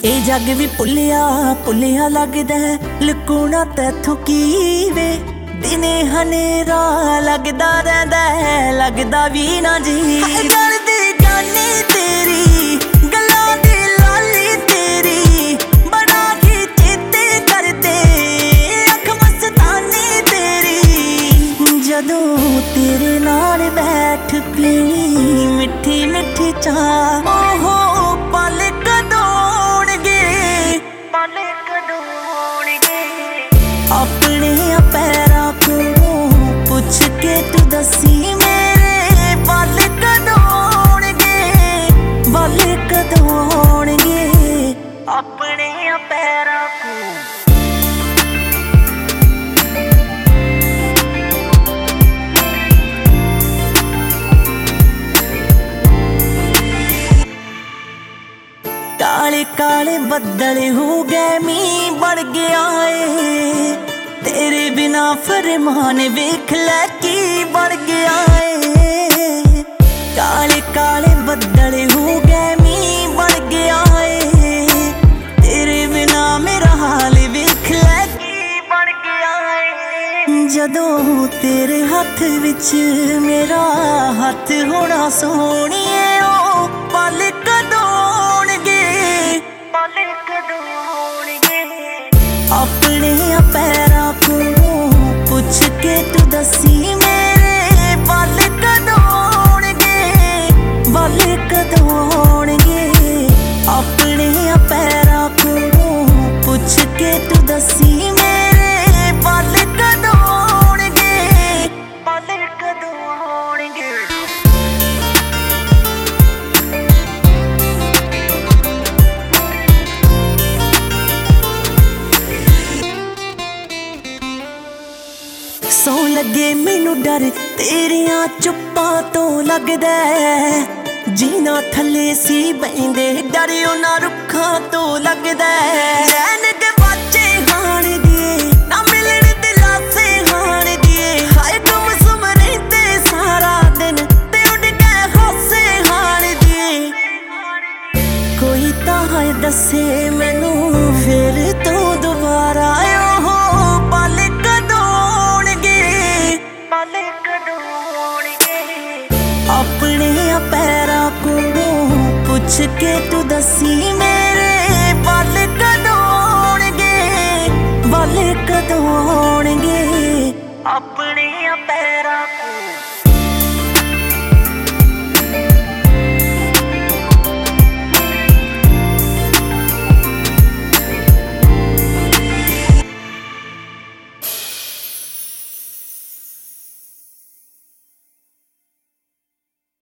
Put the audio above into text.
ए जग भी भुलिया भुलिया लगदा लुकूना तैथों की वे दिने हनेरा लगदा रहिंदा लगदा भी ना जी दर्द जानी तेरी गल्लां दी लाली तेरी बड़ा ही चेते करदे अख मस्तानी तेरी जदों तेरे नाल बैठ पीनी मिठी मिठी चाह ओहो पल अपने पैरां कोलों पुछ के तू दसी मेरे बल कदों होणगे बल कदों होणगे अपने पैरां कोलों काले काले बदल हो गए मीं बढ़ गया है तेरे बिना फरमान वेख लै की बन गया है काले काले बदल हो गए मीं बन गया है तेरे बिना मेरा हाल वेख लै की बन गया है जदों तेरे हथ विच मेरा हथ होना सोहणिए ओ पल कदों होणगे पल कदों होणगे अपने पैरां कोलों पुछ के तू दसी मेरे बल कदों होणगे बल कदों होणगे अपने पैरां कोलों पुछ के तू दसी मेरे बल कदों होणगे बल कदों होणगे सौ लगे मैनू डर तेरिया चुप्पां तो लगदा जीना थले सी बहिंदे डर उन्हां रुखां तो लगदा चैन दे बाचे हाण दिए ना मिलण दिलासे हाण दिए हाय तुम सुमरे ते सारा दिन ते उड़ गए हासे हाण दिए कोई तां है दसे मैनू फिर तो दोबारा ओहो पल अपने पैरां कोलों पुछ के तू दसी मेरे बल कदों होणगे बल कदों होणगे अपने पैरां कोलों।